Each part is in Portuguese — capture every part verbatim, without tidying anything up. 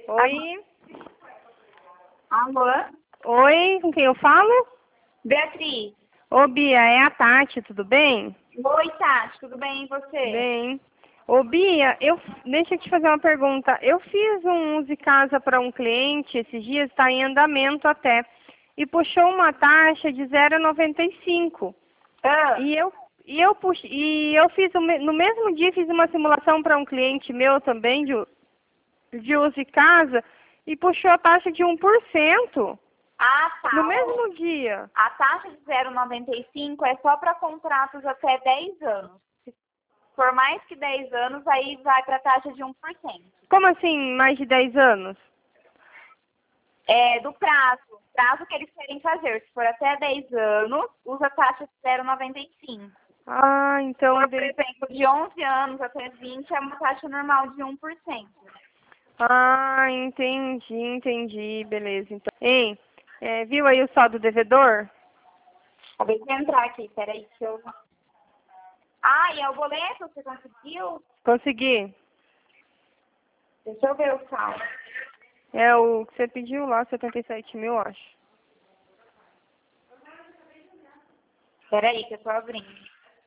Oi. Alô? Oi, com quem eu falo? Beatriz. Ô, Bia, é a Tati, tudo bem? Oi, Tati, tudo bem e você? Bem. Ô, Bia, eu, deixa eu te fazer uma pergunta. Eu fiz um uso de casa para um cliente, esses dias está em andamento até, e puxou uma taxa de zero vírgula noventa e cinco. Ah, E eu, e eu, pux, e eu fiz, o me- no mesmo dia, fiz uma simulação para um cliente meu também, de, u- de uso de casa, e puxou a taxa de um por cento. ah, tá. No mesmo dia. A taxa de zero vírgula noventa e cinco é só para contratos até dez anos. Se for mais que dez anos, aí vai para a taxa de um por cento. Como assim, mais de dez anos? É do prazo, prazo que eles querem fazer. Se for até dez anos, usa a taxa de zero vírgula noventa e cinco. Ah, então... Se for, por de- exemplo, de onze anos até vinte, é uma taxa normal de um por cento. Ah, entendi, entendi. Beleza, então. Hein, é, viu aí o saldo devedor? Acabei de entrar aqui, peraí que eu... Ah, e é o boleto? Você conseguiu? Consegui. Deixa eu ver o saldo. É o que você pediu lá, setenta e sete mil, acho. Peraí que eu tô abrindo.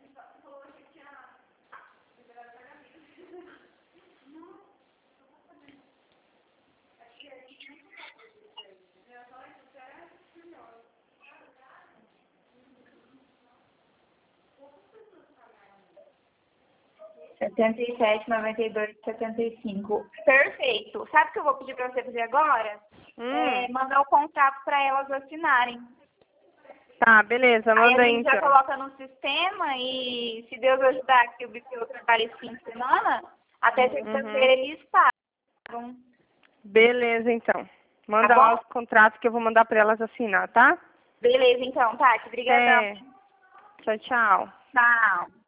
setenta e sete, noventa e dois, setenta e cinco. Perfeito. Sabe o que eu vou pedir para você fazer agora? Hum, É mandar o contrato para elas assinarem. tá, beleza, Aí manda a aí gente já então. coloca no sistema e se Deus ajudar que o B P O trabalhe esse fim de semana, até sexta-feira Uhum. eles pagam. Beleza, então. Tá Manda lá bom? os contratos que eu vou mandar pra elas assinar, tá? Beleza, então, Tati. Obrigadão. Até. Tchau, tchau. Tchau.